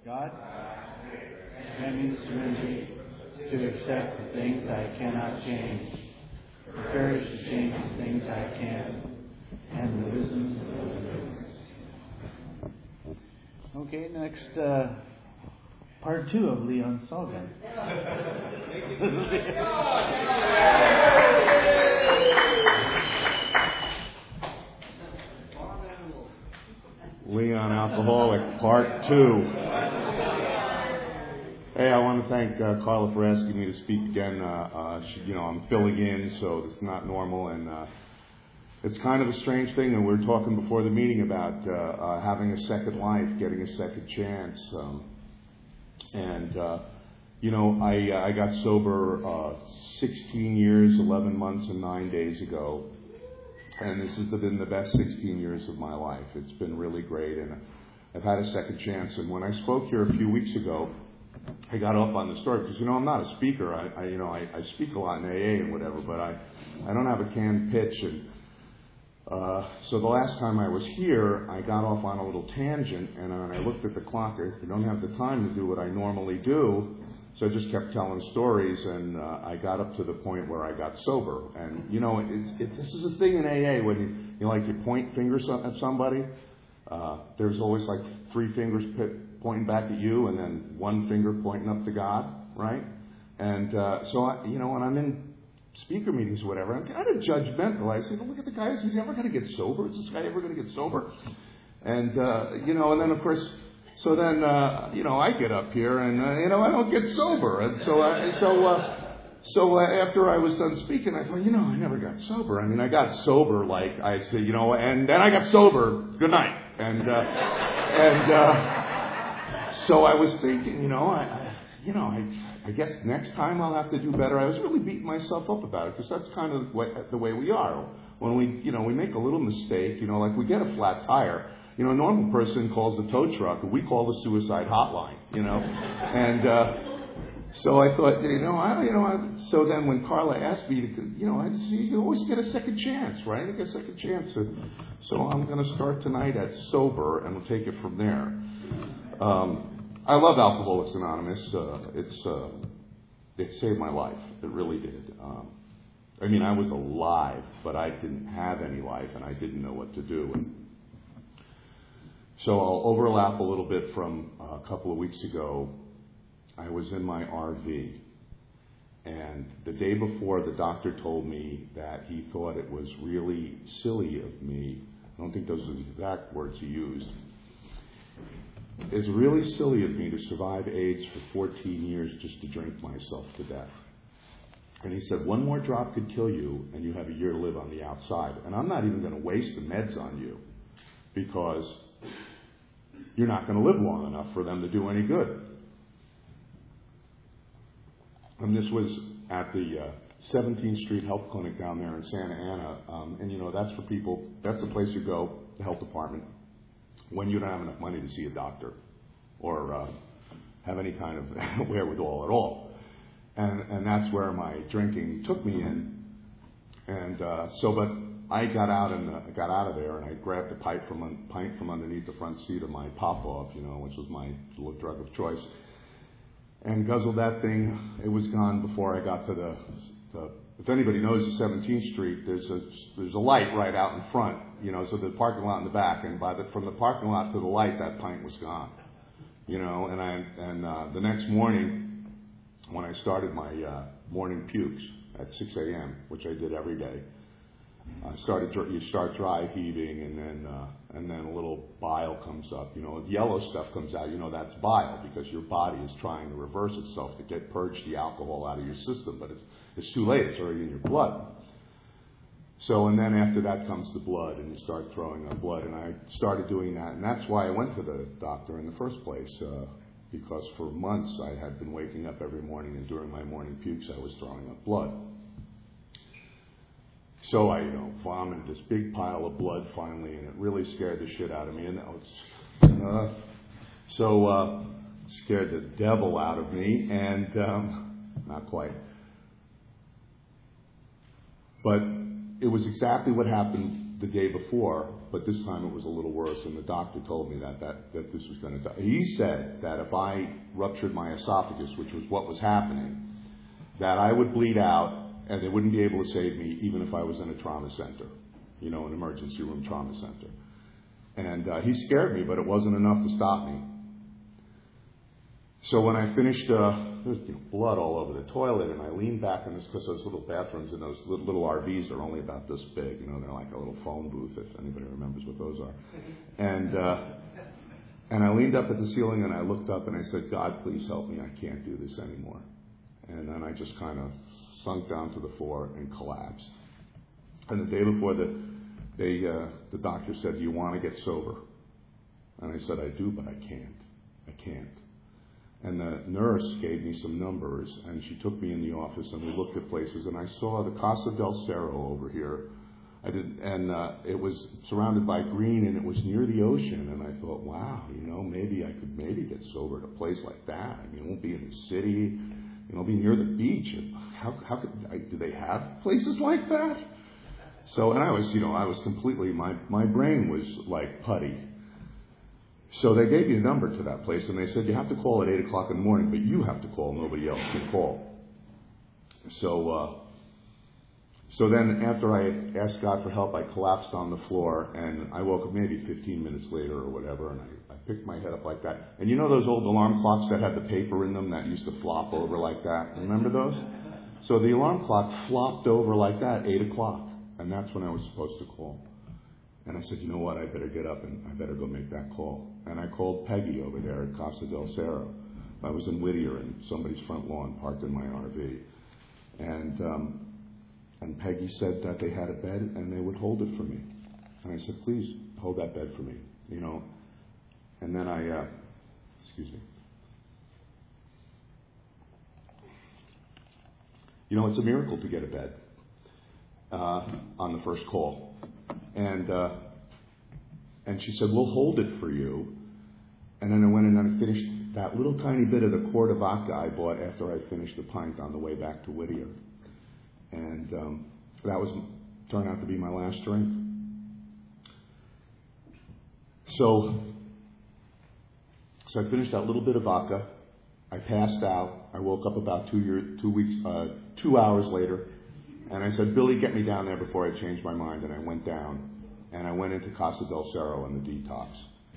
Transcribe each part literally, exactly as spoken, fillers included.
God, grant me serenity to accept the things I cannot change, the courage to change the things I can, and the wisdom to live. Okay, next, uh, part two of Leon Salgan. Leon Alcoholic, part two. Hey, I want to thank uh, Carla for asking me to speak again. Uh, uh, she, you know, I'm filling in, so it's not normal, and uh, it's kind of a strange thing. And we were talking before the meeting about uh, uh, having a second life, getting a second chance. Um, and uh, you know, I I got sober uh, sixteen years, eleven months, and nine days ago. And this has been the best sixteen years of my life. It's been really great, and I've had a second chance. And when I spoke here a few weeks ago, I got off on the story because, you know, I'm not a speaker. I, I you know, I, I speak a lot in A A and whatever, but I, I don't have a canned pitch. And uh, so the last time I was here, I got off on a little tangent, and when I looked at the clock, I don't have the time to do what I normally do. So I just kept telling stories, and uh, I got up to the point where I got sober. And, you know, it, it, this is a thing in A A when you, you like, you point fingers at somebody. Uh, there's always like three fingers p- pointing back at you and then one finger pointing up to God, right? And uh, so, I, you know, when I'm in speaker meetings or whatever, I'm kind of judgmental. I say, well, look at the guy. Is he ever going to get sober? Is this guy ever going to get sober? And, uh, you know, and then, of course... So then, uh, you know, I get up here and, uh, you know, I don't get sober. And so, uh, so, uh, so uh, after I was done speaking, I thought, you know, I never got sober. I mean, I got sober, like I said, you know, and then I got sober. Good night. And, uh, and, uh, so I was thinking, you know, I, I you know, I, I guess next time I'll have to do better. I was really beating myself up about it because that's kind of the way, the way we are. When we, you know, we make a little mistake, you know, like we get a flat tire. You know, a normal person calls the tow truck, and we call the suicide hotline, you know. And uh, so I thought, you know, I, you know. I, so then when Carla asked me to, you know, I see you always get a second chance, right? I get a second chance. So, so I'm going to start tonight at sober, and we'll take it from there. Um, I love Alcoholics Anonymous. Uh, it's uh, it saved my life. It really did. Um, I mean, I was alive, but I didn't have any life, and I didn't know what to do. And, so I'll overlap a little bit from a couple of weeks ago. I was in my R V, and the day before, the doctor told me that he thought it was really silly of me. I don't think those are the exact words he used. It's really silly of me to survive AIDS for fourteen years just to drink myself to death. And he said, one more drop could kill you, and you have a year to live on the outside. And I'm not even going to waste the meds on you, because you're not going to live long enough for them to do any good. And this was at the uh, seventeenth Street Health Clinic down there in Santa Ana. Um, and, you know, that's for people, that's the place you go, the health department, when you don't have enough money to see a doctor or uh, have any kind of wherewithal at all. And, and that's where my drinking took me in. And uh, so, but... I got out and uh, got out of there, and I grabbed a pipe from un- pint from underneath the front seat of my Pop-Off, you know, which was my little drug of choice, and guzzled that thing. It was gone before I got to the. the if anybody knows the seventeenth Street, there's a there's a light right out in front, you know, so the parking lot in the back, and by the from the parking lot to the light, that pint was gone, you know, and I and uh, the next morning when I started my uh, morning pukes at six a.m., which I did every day. I started. You start dry heaving, and then uh, and then a little bile comes up. You know, yellow stuff comes out. You know that's bile because your body is trying to reverse itself to get purge the alcohol out of your system, but it's it's too late. It's already in your blood. So, and then after that comes the blood, and you start throwing up blood. And I started doing that, and that's why I went to the doctor in the first place, uh, because for months I had been waking up every morning, and during my morning pukes I was throwing up blood. So I, you know, vomited this big pile of blood finally, and it really scared the shit out of me. And that was, uh, so uh, scared the devil out of me, and um, not quite. But it was exactly what happened the day before but this time it was a little worse, and the doctor told me that, that, that this was going to die. He said that if I ruptured my esophagus, which was what was happening, that I would bleed out, and they wouldn't be able to save me even if I was in a trauma center, you know, an emergency room trauma center. And uh, he scared me, but it wasn't enough to stop me. So when I finished, uh, there was you know, blood all over the toilet, and I leaned back in this, because those little bathrooms in those little, little R Vs are only about this big. You know, they're like a little phone booth, if anybody remembers what those are. And uh, and I leaned up at the ceiling, and I looked up, and I said, God, please help me. I can't do this anymore. And then I just kind of sunk down to the floor and collapsed. And the day before, the, they, uh, the doctor said, do you want to get sober? And I said, I do, but I can't. I can't. And the nurse gave me some numbers, and she took me in the office, and we looked at places, and I saw the Casa del Cerro over here. I did, and uh, it was surrounded by green, and it was near the ocean. And I thought, wow, you know, maybe I could maybe get sober at a place like that. I mean, it won't be in the city. You know, be near the beach. How, how could, I, do they have places like that? So, and I was, you know, I was completely, my, my brain was like putty. So they gave me a number to that place, and they said, you have to call at eight o'clock in the morning, but you have to call, nobody else can call. So, uh, so then after I asked God for help, I collapsed on the floor, and I woke up maybe fifteen minutes later or whatever, and I, I picked my head up like that. And you know those old alarm clocks that had the paper in them that used to flop over like that? Remember those? So the alarm clock flopped over like that, eight o'clock, and that's when I was supposed to call. And I said, you know what, I better get up and I better go make that call. And I called Peggy over there at Casa del Cerro. I was in Whittier in somebody's front lawn, parked in my R V. And um, and Peggy said that they had a bed and they would hold it for me. And I said, please, hold that bed for me, you know. And then I, uh, excuse me. You know, it's a miracle to get a bed uh, on the first call. And uh, and she said, we'll hold it for you. And then I went and I finished that little tiny bit of the quart of vodka I bought after I finished the pint on the way back to Whittier. And um, that was turned out to be my last drink. So, so I finished that little bit of vodka. I passed out. I woke up about two year, two weeks, uh, two hours later. And I said, Billy, get me down there before I change my mind. And I went down, and I went into Casa del Cerro and the detox,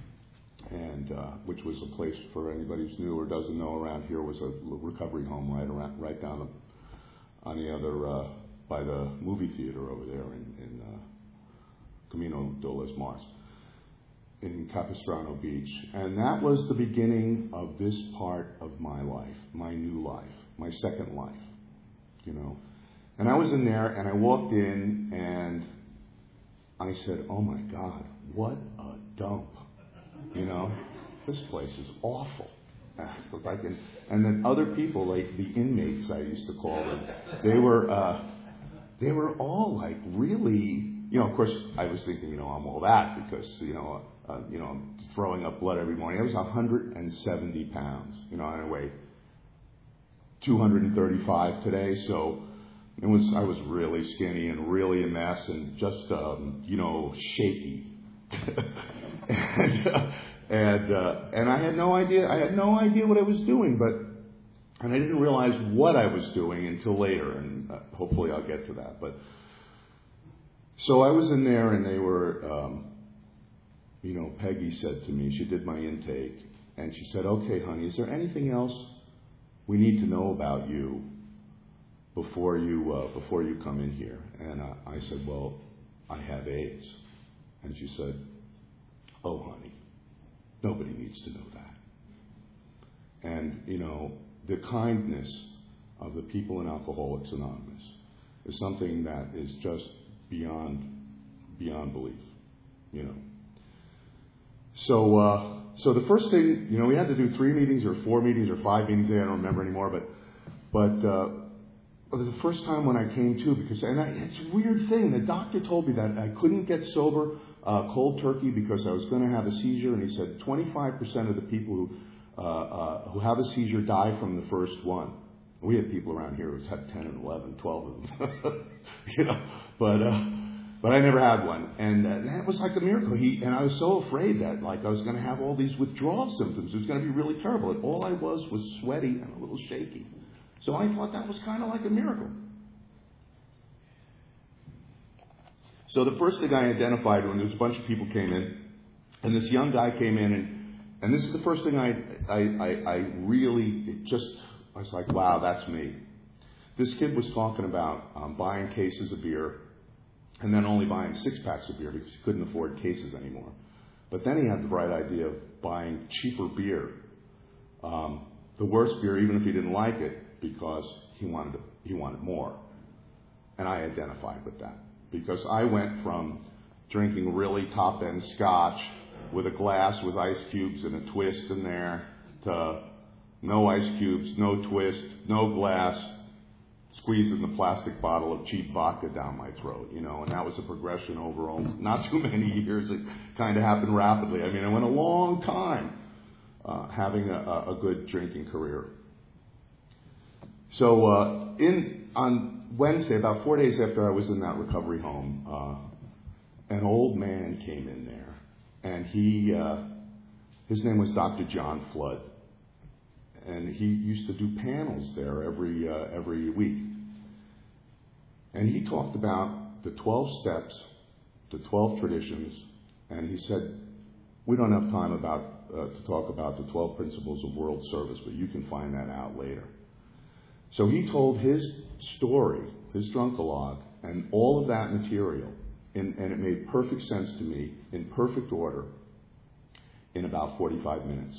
and uh, which was a place, for anybody who's new or doesn't know around here, was a recovery home right around, right down the, on the other, uh, by the movie theater over there in, in uh, Camino de los Mars, in Capistrano Beach. And that was the beginning of this part of my life, my new life, my second life, you know. And I was in there, and I walked in, and I said, oh, my God, what a dump. You know, this place is awful. Like, and, and then other people, like the inmates, I used to call them, they were, uh, they were all, like, really, you know, of course, I was thinking, you know, I'm all that because, you know, uh, you know, I'm throwing up blood every morning. I was one hundred seventy pounds, you know, and I weigh two hundred thirty-five today, so... It was, I was really skinny and really a mess and just, um, you know, shaky. and, uh, and, uh, and I had no idea, I had no idea what I was doing, but, and I didn't realize what I was doing until later, and uh, hopefully I'll get to that. But, so I was in there, and they were, um, you know, Peggy said to me, she did my intake, and she said, okay, honey, is there anything else we need to know about you before you uh, before you come in here? And uh, I said, well, I have AIDS. And she said, oh, honey, nobody needs to know that. And, you know, the kindness of the people in Alcoholics Anonymous is something that is just beyond beyond belief, you know. So, uh, so the first thing, you know, we had to do three meetings or four meetings or five meetings. I don't remember anymore, but, but, uh, the first time when I came to, because, and I, it's a weird thing, the doctor told me that I couldn't get sober uh, cold turkey because I was going to have a seizure, and he said twenty-five percent of the people who uh, uh, who have a seizure die from the first one. We had people around here who's had ten and eleven, twelve of them, you know, but, uh, But I never had one. And uh, that was like a miracle. He, and I was so afraid that like I was going to have all these withdrawal symptoms. It was going to be really terrible. And all I was was sweaty and a little shaky. So I thought that was kind of like a miracle. So the first thing I identified when there was a bunch of people came in, and this young guy came in, and, and this is the first thing I, I, I, I really it just, I was like, wow, that's me. This kid was talking about um, buying cases of beer, and then only buying six packs of beer because he couldn't afford cases anymore. But then he had the bright idea of buying cheaper beer, um, the worst beer, even if he didn't like it, because he wanted to, he wanted more. And I identified with that because I went from drinking really top-end scotch with a glass with ice cubes and a twist in there to no ice cubes, no twist, no glass, squeezing the plastic bottle of cheap vodka down my throat, you know, and that was a progression over not too many years. It kind of happened rapidly. I mean, I went a long time uh, having a, a good drinking career. So uh, in on Wednesday, about four days after I was in that recovery home, uh, an old man came in there, and he, uh, his name was Doctor John Flood. And he used to do panels there every uh, every week. And he talked about the twelve steps, the twelve traditions, and he said, we don't have time about uh, to talk about the twelve principles of world service, but you can find that out later. So he told his story, his drunkalogue, and all of that material, in, and it made perfect sense to me, in perfect order, in about forty-five minutes.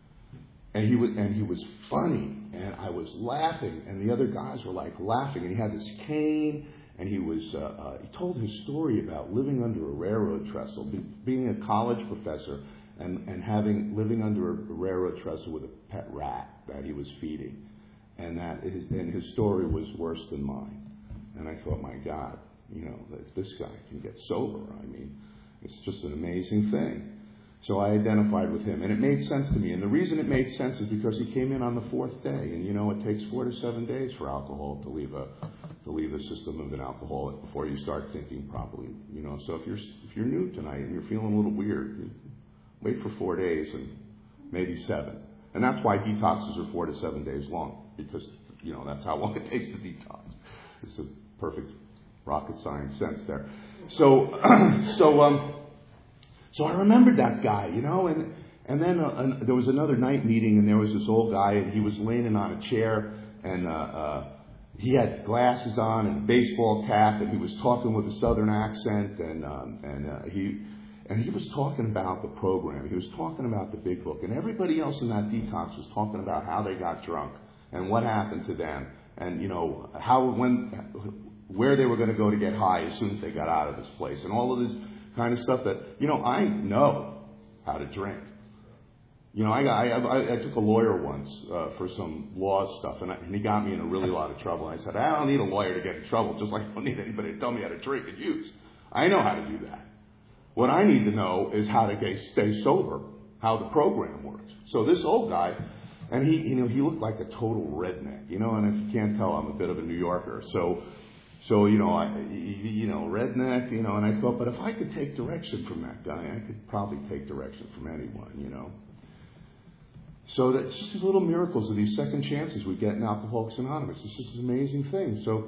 And he was, and he was funny, and I was laughing, and the other guys were like laughing, and he had this cane, and he was, uh, uh, he told his story about living under a railroad trestle, be, being a college professor, and, and having, living under a railroad trestle with a pet rat that he was feeding. And that, his, and his story was worse than mine. And I thought, my God, you know, if this guy can get sober, I mean, it's just an amazing thing. So I identified with him, and it made sense to me. And the reason it made sense is because he came in on the fourth day, and you know it takes four to seven days for alcohol to leave a to leave the system of an alcoholic before you start thinking properly. You know, so if you're if you're new tonight and you're feeling a little weird, wait for four days and maybe seven. And that's why detoxes are four to seven days long, because you know that's how long it takes to detox. It's a perfect rocket science sense there. So so um. So I remembered that guy, you know, and and then uh, uh, there was another night meeting, and there was this old guy, and he was leaning on a chair, and uh, uh, he had glasses on and a baseball cap, and he was talking with a southern accent, and um, and uh, he and he was talking about the program. He was talking about the big book, and everybody else in that detox was talking about how they got drunk and what happened to them, and you know how when where they were going to go to get high as soon as they got out of this place, and all of this kind of stuff that, you know, I know how to drink. You know, I, I, I, I took a lawyer once uh, for some law stuff, and, I, and he got me in a really lot of trouble. And I said, I don't need a lawyer to get in trouble, just like I don't need anybody to tell me how to drink and use. I know how to do that. What I need to know is how to get, stay sober, how the program works. So this old guy, and he, you know, he looked like a total redneck, you know, and if you can't tell, I'm a bit of a New Yorker. So So, you know, I, you know, redneck, you know, and I thought, but if I could take direction from that guy, I could probably take direction from anyone, you know. So that's just these little miracles of these second chances we get in Alcoholics Anonymous. It's just an amazing thing. So,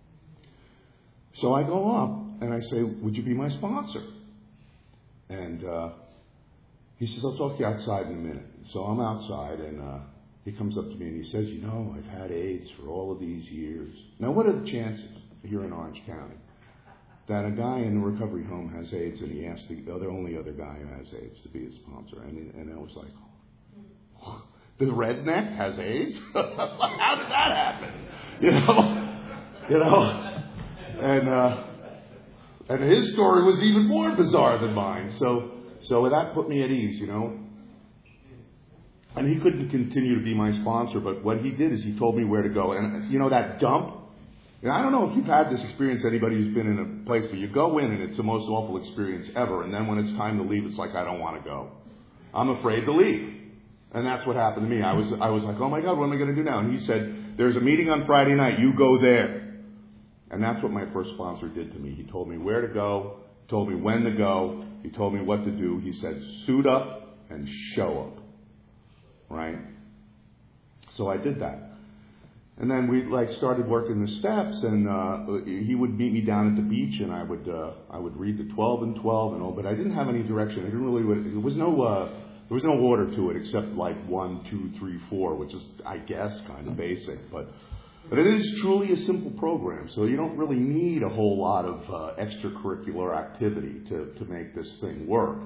so I go up and I say, would you be my sponsor? And uh, he says, I'll talk to you outside in a minute. So I'm outside, and uh, he comes up to me and he says, you know, I've had AIDS for all of these years. Now, what are the chances here in Orange County that a guy in the recovery home has AIDS, and he asked the other only other guy who has AIDS to be his sponsor? And, and I was like, oh, the redneck has AIDS? How did that happen? You know, you know, and uh, and his story was even more bizarre than mine. So so that put me at ease, you know. And he couldn't continue to be my sponsor, but what he did is he told me where to go. And you know that dump? And I don't know if you've had this experience, anybody who's been in a place where you go in and it's the most awful experience ever, and then when it's time to leave, it's like, I don't want to go. I'm afraid to leave. And that's what happened to me. I was I was like, oh my God, what am I going to do now? And he said, there's a meeting on Friday night, you go there. And that's what my first sponsor did to me. He told me where to go, told me when to go, he told me what to do. He said, suit up and show up. Right? So I did that. And then we like started working the steps, and uh, he would meet me down at the beach, and I would uh, I would read the twelve and twelve and all, but I didn't have any direction. I didn't really. There was no uh, there was no order to it except like one, two, three, four, which is I guess kind of basic, but but it is truly a simple program. So you don't really need a whole lot of uh, extracurricular activity to to make this thing work.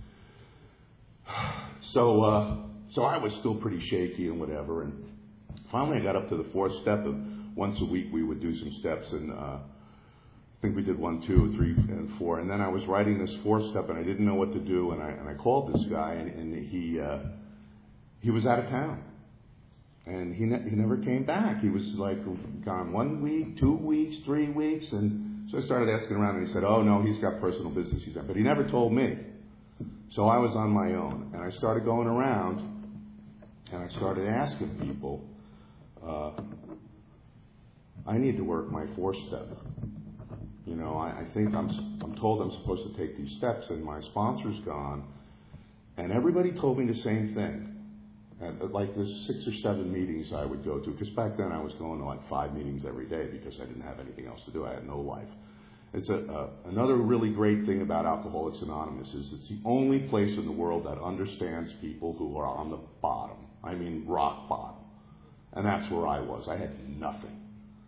So uh, so I was still pretty shaky and whatever, and finally I got up to the fourth step, and once a week we would do some steps, and uh, I think we did one, two, three, and four, and then I was writing this fourth step, and I didn't know what to do, and I and I called this guy, and, and he uh, he was out of town, and he ne- he never came back. He was like gone one week, two weeks, three weeks, and so I started asking around, and he said, "Oh no, he's got personal business." He said, but he never told me. So I was on my own, and I started going around, and I started asking people, uh, I need to work my fourth step. You know, I, I think I'm I'm told I'm supposed to take these steps, and my sponsor's gone, and everybody told me the same thing. And like there's six or seven meetings I would go to, because back then I was going to like five meetings every day because I didn't have anything else to do. I had no life. It's a, uh, another really great thing about Alcoholics Anonymous is it's the only place in the world that understands people who are on the bottom. I mean, rock bottom. And that's where I was. I had nothing.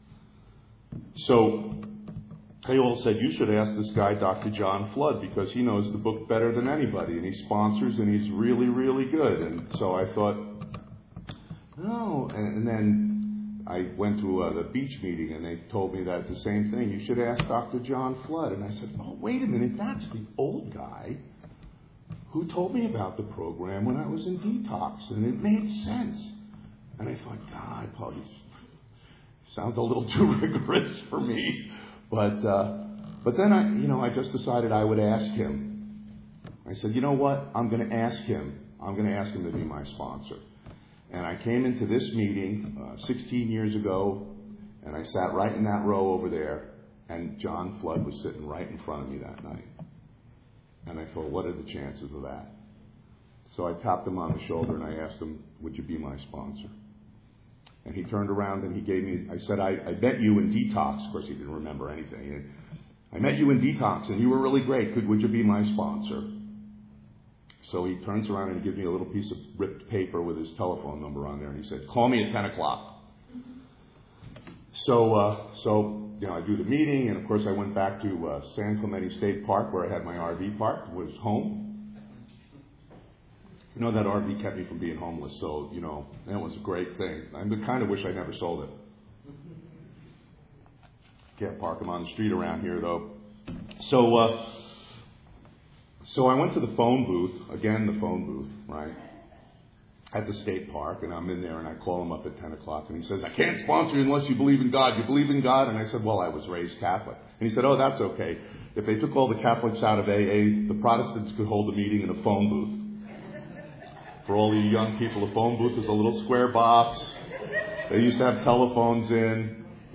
So they all said, you should ask this guy, Doctor John Flood, because he knows the book better than anybody, and he sponsors, and he's really, really good. And so I thought, no. And, and then I went to uh, the beach meeting, and they told me that the same thing. You should ask Doctor John Flood. And I said, oh, wait a minute. That's the old guy who told me about the program when I was in detox. And it made sense. And I thought, God, probably sounds a little too rigorous for me. But uh, but then, I, you know, I just decided I would ask him. I said, you know what? I'm going to ask him. I'm going to ask him to be my sponsor. And I came into this meeting uh, sixteen years ago, and I sat right in that row over there, and John Flood was sitting right in front of me that night. And I thought, what are the chances of that? So I tapped him on the shoulder, and I asked him, would you be my sponsor? And he turned around, and he gave me, I said, I, I met you in detox. Of course, he didn't remember anything. And I met you in detox, and you were really great. Could, would you be my sponsor? So he turns around and he gives me a little piece of ripped paper with his telephone number on there, and he said, call me at ten o'clock. So, uh, so you know, I do the meeting, and of course I went back to uh, San Clemente State Park where I had my R V parked, was home. You know, that R V kept me from being homeless, so, you know, that was a great thing. I kind of wish I never sold it. Can't park them on the street around here, though. So, uh, So I went to the phone booth, again the phone booth, right, at the state park, and I'm in there, and I call him up at ten o'clock, and he says, I can't sponsor you unless you believe in God. You believe in God? And I said, well, I was raised Catholic. And he said, oh, that's okay. If they took all the Catholics out of A A, the Protestants could hold a meeting in a phone booth. For all you young people, a phone booth is a little square box. They used to have telephones in.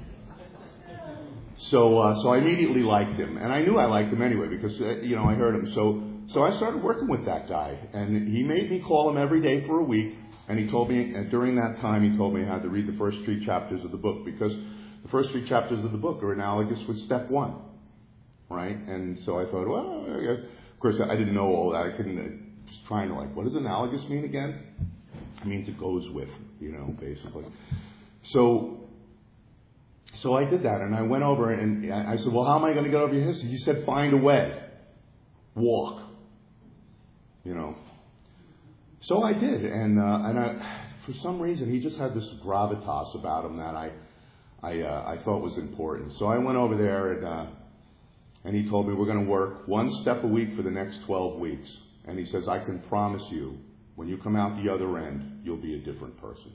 So, uh, so I immediately liked him, and I knew I liked him anyway because uh, you know I heard him. So, so I started working with that guy, and he made me call him every day for a week. And he told me, and during that time, he told me I had to read the first three chapters of the book because the first three chapters of the book are analogous with step one, right? And so I thought, well, of course I didn't know all that. I couldn't. I was trying to like, what does analogous mean again? It means it goes with, you know, basically. So. So I did that, and I went over, and I said, well, how am I going to get over your history? He said, find a way. Walk. You know. So I did, and uh, and I, for some reason, he just had this gravitas about him that I I, uh, I thought was important. So I went over there, and, uh, and he told me we're going to work one step a week for the next twelve weeks. And he says, I can promise you, when you come out the other end, you'll be a different person.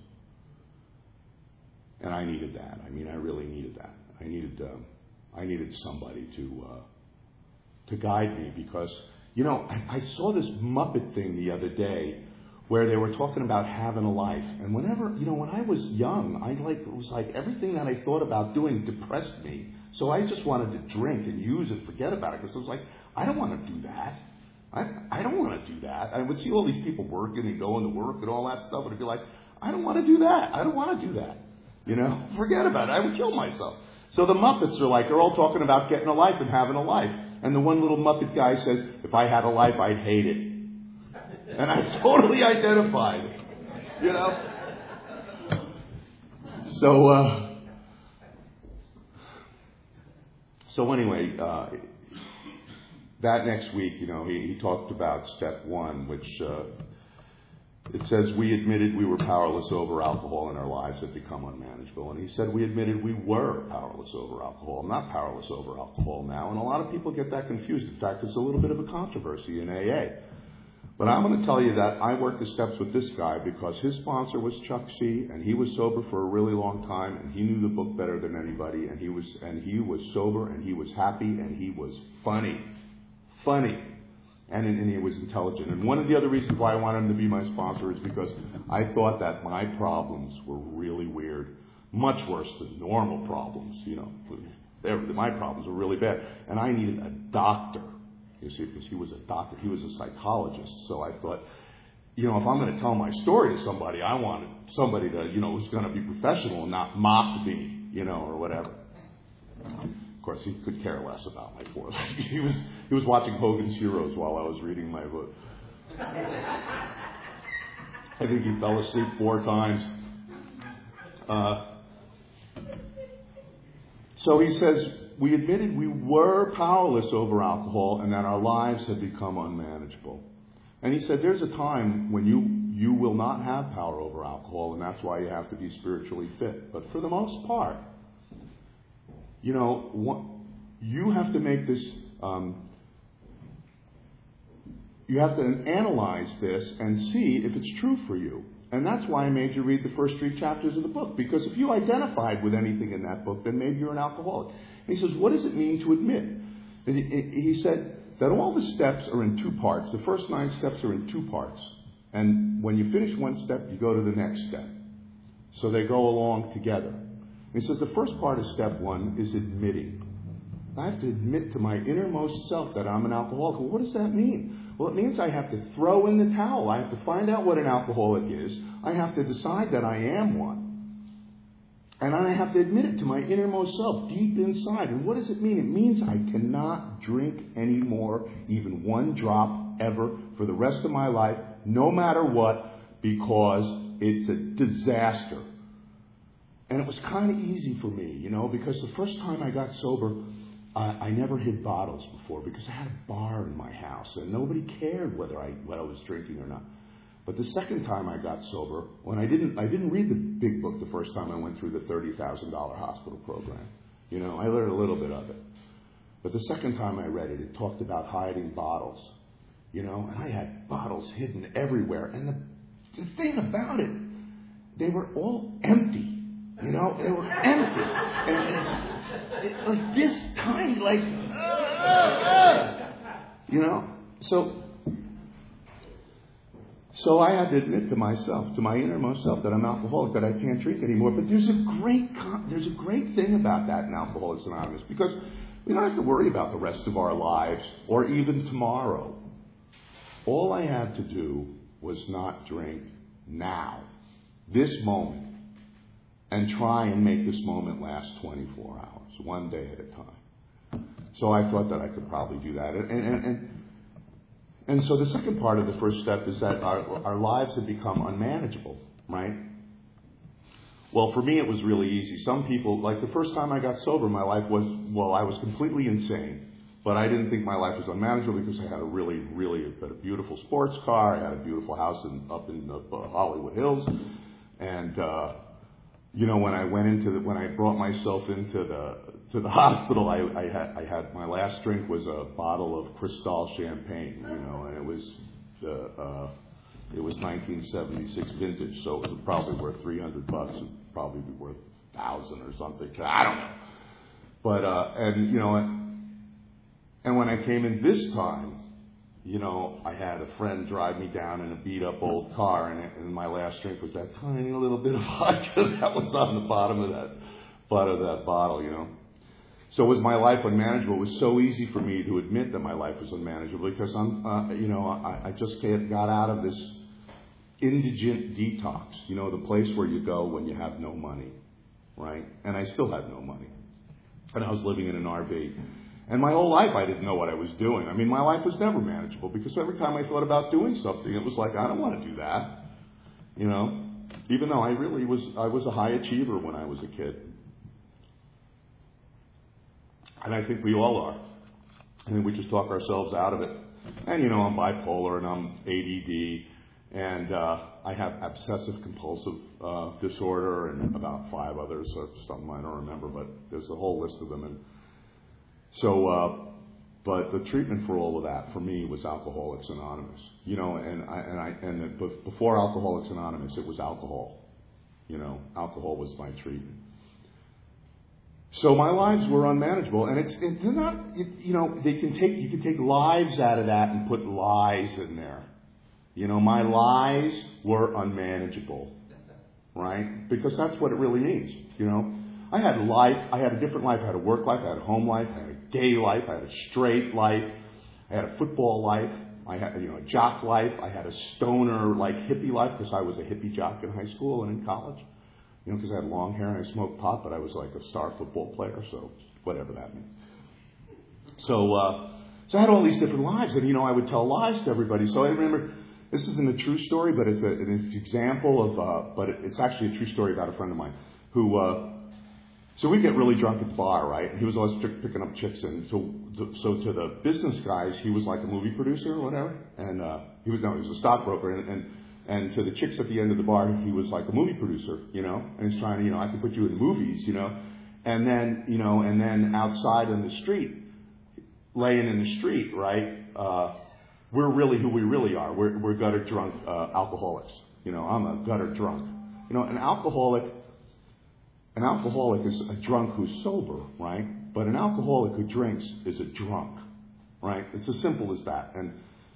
And I needed that. I mean, I really needed that. I needed, um, I needed somebody to, uh, to guide me because, you know, I, I saw this Muppet thing the other day where they were talking about having a life. And whenever, you know, when I was young, I like, it was like everything that I thought about doing depressed me. So I just wanted to drink and use it, forget about it, because I was like, I don't want to do that. I I don't want to do that. I would see all these people working and going to work and all that stuff, and I'd be like, I don't want to do that. I don't want to do that. You know, forget about it. I would kill myself. So the Muppets are like, they're all talking about getting a life and having a life. And the one little Muppet guy says, if I had a life, I'd hate it. And I totally identified, you know. So, uh, so anyway, uh, that next week, you know, he, he talked about step one, which uh, it says we admitted we were powerless over alcohol and our lives had become unmanageable. And he said we admitted we were powerless over alcohol. I'm not powerless over alcohol now. And a lot of people get that confused. In fact, there's a little bit of a controversy in A A. But I'm going to tell you that I worked the steps with this guy because his sponsor was Chuck C. and he was sober for a really long time, and he knew the book better than anybody, and he was and he was sober, and he was happy, and he was funny. Funny. And, and he was intelligent. And one of the other reasons why I wanted him to be my sponsor is because I thought that my problems were really weird. Much worse than normal problems, you know. They were, my problems were really bad. And I needed a doctor, you see, because he was a doctor. He was a psychologist. So I thought, you know, if I'm going to tell my story to somebody, I wanted somebody to, you know, who's going to be professional and not mock me, you know, or whatever. Of course, he could care less about my poor life. He was he was watching Hogan's Heroes while I was reading my book. I think he fell asleep four times. Uh, so he says, we admitted we were powerless over alcohol and that our lives had become unmanageable. And he said, there's a time when you, you will not have power over alcohol, and that's why you have to be spiritually fit. But for the most part, you know, what, you have to make this, um, you have to analyze this and see if it's true for you. And that's why I made you read the first three chapters of the book. Because if you identified with anything in that book, then maybe you're an alcoholic. And he says, what does it mean to admit? And he, he said that all the steps are in two parts. The first nine steps are in two parts. And when you finish one step, you go to the next step. So they go along together. He says the first part of step one is admitting. I have to admit to my innermost self that I'm an alcoholic. Well, what does that mean? Well, it means I have to throw in the towel. I have to find out what an alcoholic is. I have to decide that I am one. And I have to admit it to my innermost self, deep inside. And what does it mean? It means I cannot drink anymore, even one drop ever, for the rest of my life, no matter what, because it's a disaster. And it was kind of easy for me, you know, because the first time I got sober, uh, I never hid bottles before because I had a bar in my house and nobody cared whether I whether I was drinking or not. But the second time I got sober, when I didn't I didn't read the big book the first time I went through the thirty thousand dollars hospital program. You know, I learned a little bit of it. But the second time I read it, it talked about hiding bottles. You know, and I had bottles hidden everywhere. And the, the thing about it, they were all empty. You know, they were empty. And, and it, like this tiny, like, uh, uh, you know. So, so I had to admit to myself, to my innermost self, that I'm alcoholic, that I can't drink anymore. But there's a great, there's a great thing about that in Alcoholics Anonymous, because we don't have to worry about the rest of our lives or even tomorrow. All I had to do was not drink now, this moment. And try and make this moment last twenty-four hours, one day at a time. So I thought that I could probably do that. And, and, and, and so the second part of the first step is that our, our lives have become unmanageable, right? Well, for me, it was really easy. Some people, like the first time I got sober, my life was, well, I was completely insane. But I didn't think my life was unmanageable because I had a really, really a, a beautiful sports car. I had a beautiful house in, up in the uh, Hollywood Hills. And, uh, You know, when I went into the, when I brought myself into the to the hospital, I, I had I had my last drink was a bottle of Cristal champagne, you know, and it was the uh, it was nineteen seventy-six vintage, so it was probably worth three hundred bucks. It'd probably be worth a thousand or something. I don't know, but uh, and you know, and when I came in this time, you know, I had a friend drive me down in a beat-up old car, and, and my last drink was that tiny little bit of vodka that was on the bottom of that, bottom of that bottle, you know. So was my life unmanageable? It was so easy for me to admit that my life was unmanageable because I'm, uh, you know, I, I just got out of this indigent detox. You know, the place where you go when you have no money, right? And I still had no money, and I was living in an R V. And my whole life I didn't know what I was doing. I mean, my life was never manageable because every time I thought about doing something, it was like, I don't want to do that. You know, even though I really was, I was a high achiever when I was a kid. And I think we all are. I think we just talk ourselves out of it. And, you know, I'm bipolar and I'm A D D and uh, I have obsessive compulsive uh, disorder and about five others or something I don't remember, but there's a whole list of them. And So, uh, but the treatment for all of that for me was Alcoholics Anonymous, you know, and I, and I, and the, before Alcoholics Anonymous, it was alcohol, you know, alcohol was my treatment. So my lives were unmanageable, and it's, it, they're not, you know, they can take, you can take lives out of that and put lies in there. You know, my lies were unmanageable, right? Because that's what it really means, you know. I had a life, I had a different life, I had a work life, I had a home life, I had a gay life, I had a straight life, I had a football life, I had, you know, a jock life, I had a stoner, like, hippie life, because I was a hippie jock in high school and in college, you know, because I had long hair and I smoked pot, but I was like a star football player, so whatever that means. So, uh, so I had all these different lives, and, you know, I would tell lies to everybody. So I remember, this isn't a true story, but it's, a, it's an example of, uh, but it, it's actually a true story about a friend of mine who, uh, So we'd get really drunk at the bar, right? And he was always picking up chicks. And so, so to the business guys, he was like a movie producer or whatever. And uh, he was no, he was a stockbroker. And, and and to the chicks at the end of the bar, he was like a movie producer, you know. And he's trying to, you know, I can put you in movies, you know. And then, you know, and then outside in the street, laying in the street, right? Uh, we're really who we really are. We're we're gutter drunk uh, alcoholics. You know, I'm a gutter drunk. You know, an alcoholic. An alcoholic is a drunk who's sober, right? But an alcoholic who drinks is a drunk, right? It's as simple as that. And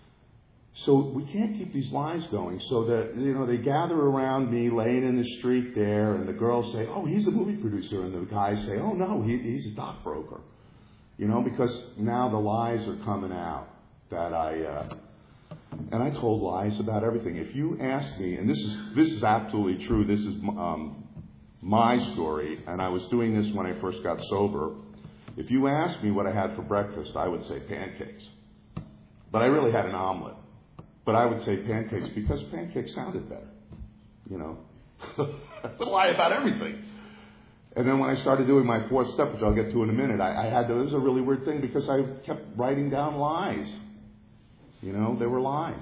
so we can't keep these lies going. So that, you know, they gather around me laying in the street there, and the girls say, oh, he's a movie producer. And the guys say, oh, no, he, he's a stockbroker. You know, because now the lies are coming out that I... Uh, and I told lies about everything. If you ask me, and this is this is absolutely true, this is... Um, my story, and I was doing this when I first got sober. If you asked me what I had for breakfast, I would say pancakes. But I really had an omelet. But I would say pancakes because pancakes sounded better. You know, I would lie about everything. And then when I started doing my fourth step, which I'll get to in a minute, I, I had to, it was a really weird thing because I kept writing down lies. You know, they were lies.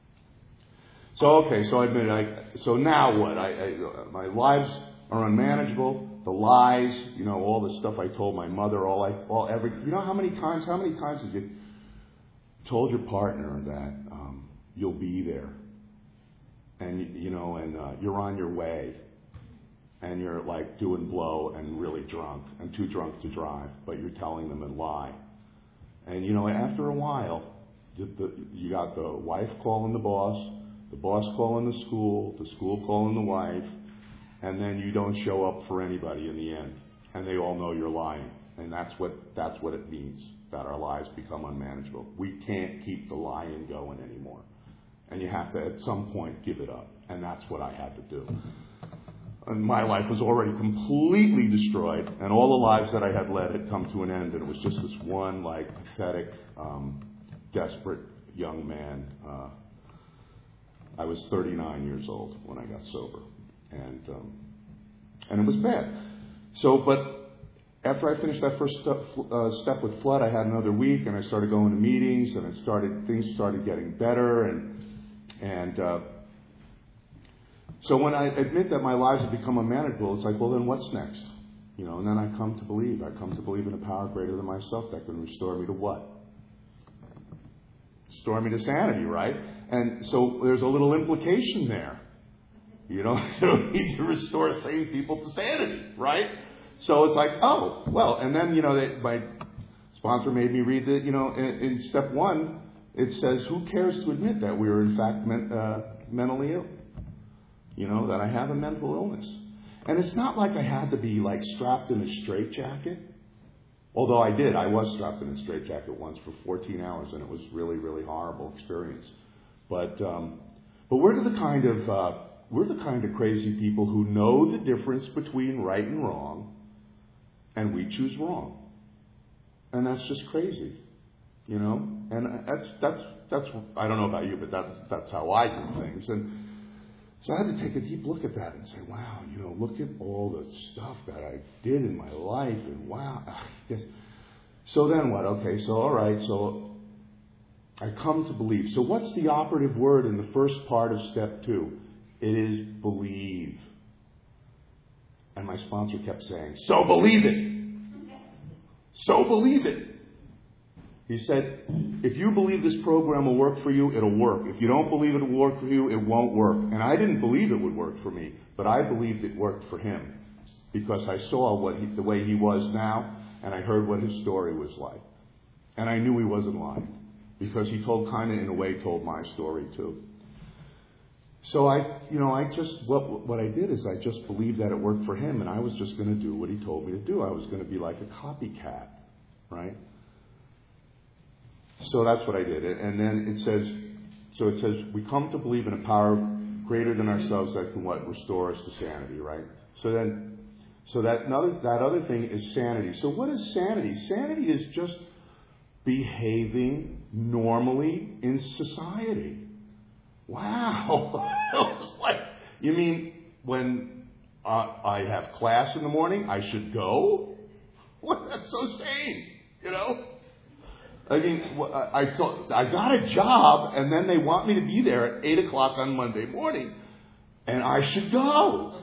So, okay, so I admit, I, so now what? I, I my lives are unmanageable. The lies, you know, all the stuff I told my mother, all I, all every, you know, how many times, how many times have you told your partner that um, you'll be there, and you know, and uh, you're on your way, and you're like doing blow and really drunk and too drunk to drive, but you're telling them a lie, and you know, after a while, the, the, you got the wife calling the boss, the boss calling the school, the school calling the wife. And then you don't show up for anybody in the end, and they all know you're lying, and that's what that's what it means, that our lives become unmanageable. We can't keep the lying going anymore, and you have to at some point give it up, and that's what I had to do. And my life was already completely destroyed, and all the lives that I had led had come to an end, and it was just this one like pathetic, um, desperate young man. Uh, I was thirty-nine years old when I got sober. And um, and it was bad. So, but after I finished that first step, uh, step with Flood, I had another week, and I started going to meetings, and it started things started getting better, and and uh, so when I admit that my lives have become unmanageable, it's like, well, then what's next? You know, and then I come to believe. I come to believe in a power greater than myself that can restore me to what? Restore me to sanity, right? And so there's a little implication there. You know, you don't need to restore sane people to sanity, right? So it's like, oh, well, and then, you know, they, my sponsor made me read that, you know, in, in step one, it says, who cares to admit that we are in fact men, uh, mentally ill? You know, that I have a mental illness. And it's not like I had to be like strapped in a straitjacket. Although I did, I was strapped in a straitjacket once for fourteen hours, and it was really, really horrible experience. But um, but we're the kind of uh, we're the kind of crazy people who know the difference between right and wrong, and we choose wrong, and that's just crazy, you know. And that's that's that's I don't know about you, but that's that's how I do things. And so I had to take a deep look at that and say, wow, you know, look at all the stuff that I did in my life, and wow. Yes. So then what? Okay, so all right, so I come to believe. So what's the operative word in the first part of step two? It is believe. And my sponsor kept saying, so believe it. So believe it. He said, if you believe this program will work for you, it'll work. If you don't believe it will work for you, it won't work. And I didn't believe it would work for me, but I believed it worked for him because I saw what he, the way he was now, and I heard what his story was like. And I knew he wasn't lying because he told kind of, in a way, told my story too. So I, you know, I just, what, what I did is I just believed that it worked for him, and I was just going to do what he told me to do. I was going to be like a copycat, right? So that's what I did. And then it says, so it says, we come to believe in a power greater than ourselves that can what? Restore us to sanity, right? So then, so that another, that other thing is sanity. So what is sanity? Sanity is just behaving normally in society. Wow. It was like, you mean when uh, I have class in the morning, I should go? What? That's so sane, you know? I mean, I thought I got a job, and then they want me to be there at eight o'clock on Monday morning, and I should go,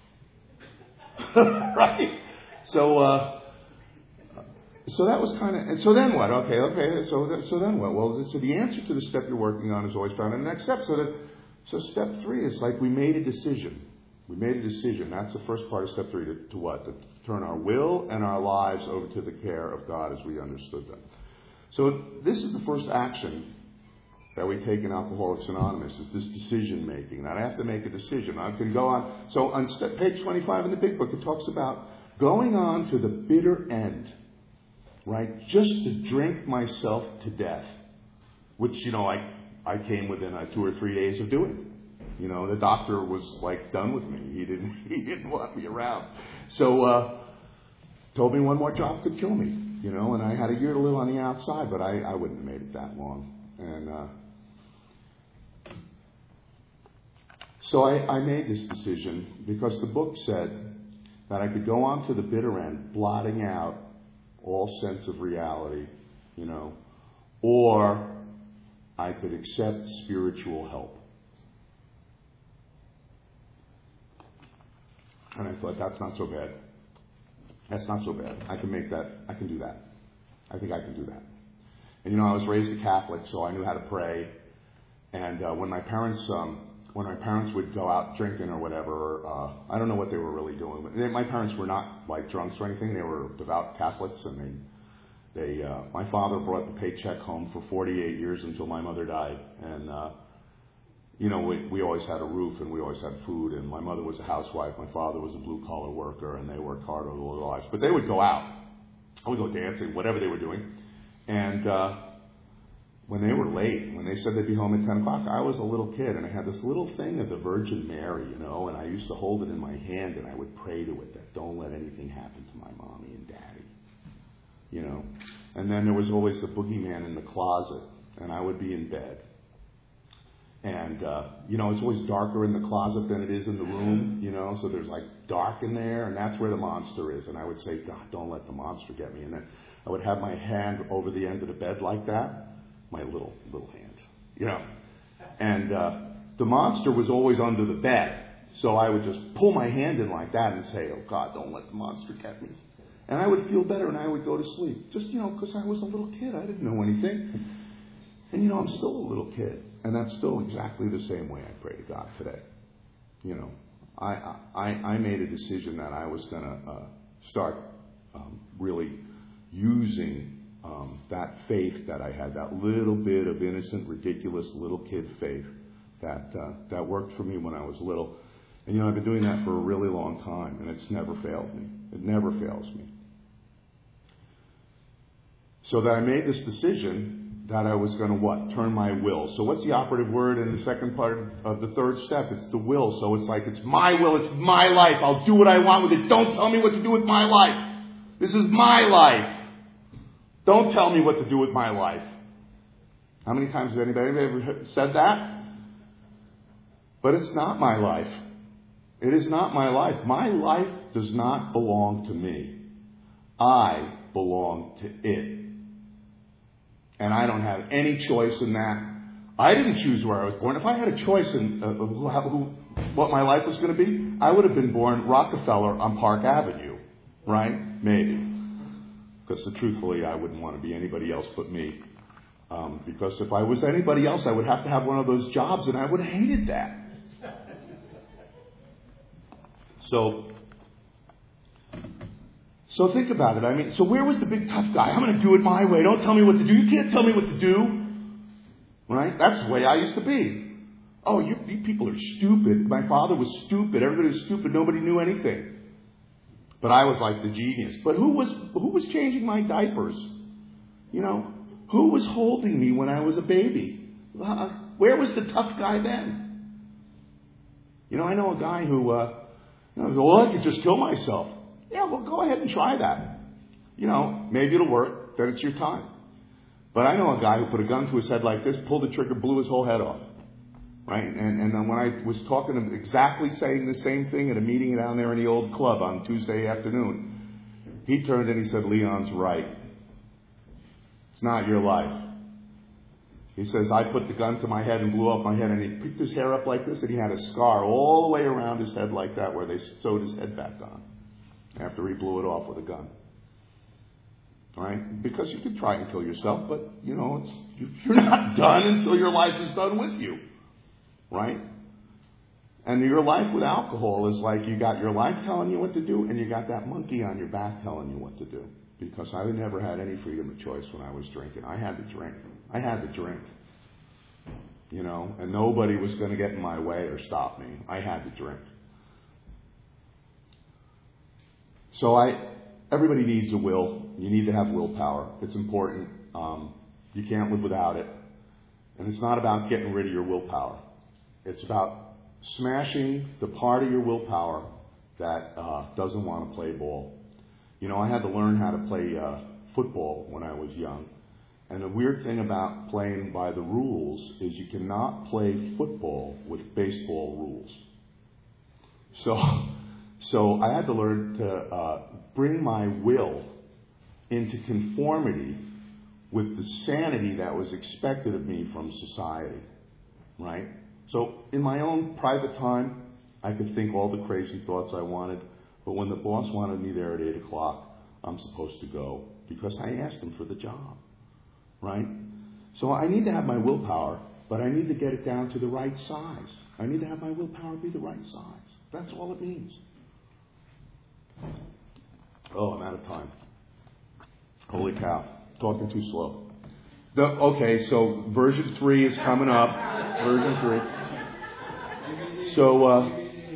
right? So, uh, so that was kind of. And so then what? Okay, okay. So, th- so then what? Well, so the answer to the step you're working on is always found in the next step. So, that, so step three is like we made a decision. We made a decision. That's the first part of step three. To, to what? To turn our will and our lives over to the care of God as we understood them. So this is the first action that we take in Alcoholics Anonymous, is this decision making. That I have to make a decision. I can go on. So on step, page twenty-five in the Big Book, it talks about going on to the bitter end, right? Just to drink myself to death, which, you know, I, I came within uh, two or three days of doing. You know, the doctor was like done with me. He didn't, he didn't want me around. So, uh, told me one more job could kill me. You know, and I had a year to live on the outside, but I, I wouldn't have made it that long. And uh, so I, I made this decision because the book said that I could go on to the bitter end, blotting out all sense of reality, you know, or I could accept spiritual help. And I thought, that's not so bad. That's not so bad. I can make that. I can do that. I think I can do that. And, you know, I was raised a Catholic, so I knew how to pray. And uh, when my parents, um, when my parents would go out drinking or whatever, uh, I don't know what they were really doing. But they, my parents were not like drunks or anything. They were devout Catholics, and they, they, uh, my father brought the paycheck home for forty-eight years until my mother died. And uh, you know, we, we always had a roof and we always had food, and my mother was a housewife, my father was a blue-collar worker, and they worked hard all their lives. But they would go out. I would go dancing, whatever they were doing. And uh, when they were late, when they said they'd be home at ten o'clock, I was a little kid, and I had this little thing of the Virgin Mary, you know, and I used to hold it in my hand, and I would pray to it that don't let anything happen to my mommy and daddy, you know. And then there was always the boogeyman in the closet, and I would be in bed. And, uh, you know, it's always darker in the closet than it is in the room, you know, so there's like dark in there, and that's where the monster is. And I would say, God, don't let the monster get me. And then I would have my hand over the end of the bed like that, my little, little hand, you know. And uh, the monster was always under the bed. So I would just pull my hand in like that and say, oh, God, don't let the monster get me. And I would feel better, and I would go to sleep. Just, you know, because I was a little kid. I didn't know anything. And, you know, I'm still a little kid. And that's still exactly the same way I pray to God today. You know, I I, I made a decision that I was going to uh, start um, really using um, that faith that I had, that little bit of innocent, ridiculous little kid faith that uh, that worked for me when I was little. And, you know, I've been doing that for a really long time, and it's never failed me. It never fails me. So that I made this decision that I was going to what? Turn my will. So what's the operative word in the second part of the third step? It's the will. So it's like, it's my will, it's my life. I'll do what I want with it. Don't tell me what to do with my life. This is my life. Don't tell me what to do with my life. How many times has anybody ever said that? But it's not my life. It is not my life. My life does not belong to me. I belong to it. And I don't have any choice in that. I didn't choose where I was born. If I had a choice in uh, who, who, what my life was going to be, I would have been born Rockefeller on Park Avenue. Right? Maybe. Because uh, truthfully, I wouldn't want to be anybody else but me. Um, because if I was anybody else, I would have to have one of those jobs, and I would have hated that. So, so think about it. I mean, so where was the big tough guy? I'm going to do it my way. Don't tell me what to do. You can't tell me what to do. Right? That's the way I used to be. Oh, you, you people are stupid. My father was stupid. Everybody was stupid. Nobody knew anything. But I was like the genius. But who was who was changing my diapers? You know, who was holding me when I was a baby? Where was the tough guy then? You know, I know a guy who, uh, you know, well, I could just kill myself. Yeah, well, go ahead and try that. You know, maybe it'll work. Then it's your time. But I know a guy who put a gun to his head like this, pulled the trigger, blew his whole head off. Right? And, and then when I was talking to him, exactly saying the same thing at a meeting down there in the old club on Tuesday afternoon, he turned and he said, Leon's right. It's not your life. He says, I put the gun to my head and blew off my head, and he picked his hair up like this, and he had a scar all the way around his head like that, where they sewed his head back on after he blew it off with a gun. Right? Because you could try and kill yourself, but, you know, it's, you're not done until your life is done with you. Right? And your life with alcohol is like you got your life telling you what to do, and you got that monkey on your back telling you what to do. Because I never had any freedom of choice when I was drinking. I had to drink. I had to drink. You know, and nobody was going to get in my way or stop me. I had to drink. So I, everybody needs a will. You need to have willpower. It's important. Um, you can't live without it. And it's not about getting rid of your willpower. It's about smashing the part of your willpower that uh, doesn't want to play ball. You know, I had to learn how to play uh, football when I was young. And the weird thing about playing by the rules is you cannot play football with baseball rules. So, so I had to learn to uh, bring my will into conformity with the sanity that was expected of me from society. Right? So in my own private time, I could think all the crazy thoughts I wanted. But when the boss wanted me there at eight o'clock, I'm supposed to go because I asked him for the job. Right? So I need to have my willpower, but I need to get it down to the right size. I need to have my willpower be the right size. That's all it means. Oh, I'm out of time. Holy cow. Talking too slow. The, okay, so version three is coming up. Version three. So, uh,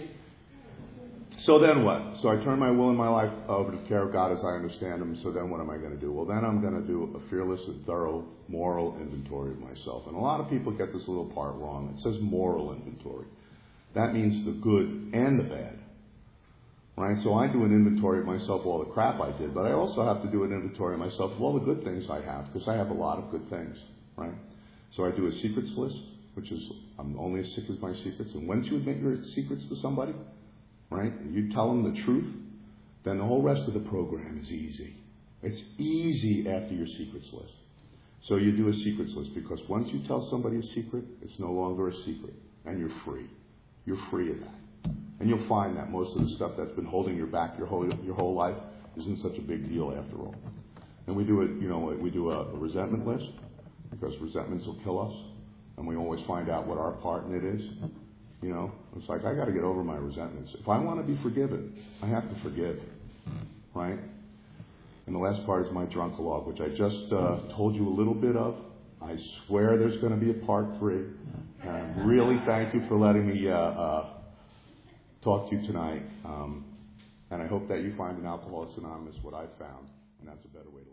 so then what? So I turn my will and my life over to the care of God as I understand Him. So then what am I going to do? Well, then I'm going to do a fearless and thorough moral inventory of myself. And a lot of people get this little part wrong. It says moral inventory. That means the good and the bad. Right? So I do an inventory of myself of all the crap I did, but I also have to do an inventory of myself of all the good things I have, because I have a lot of good things. Right? So I do a secrets list, which is I'm only as sick as my secrets. And once you admit your secrets to somebody, right, and you tell them the truth, then the whole rest of the program is easy. It's easy after your secrets list. So you do a secrets list, because once you tell somebody a secret, it's no longer a secret, and you're free. You're free of that. And you'll find that most of the stuff that's been holding you back your whole your whole life isn't such a big deal after all. And we do it, you know, we do a, a resentment list, because resentments will kill us, and we always find out what our part in it is. You know, it's like, I got to get over my resentments. If I want to be forgiven, I have to forgive, right? And the last part is my drunkalog, which I just uh, told you a little bit of. I swear there's going to be a part three. And I really thank you for letting me uh, uh, talk to you tonight. Um, and I hope that you find in Alcoholics Anonymous what I've found, and that's a better way to live.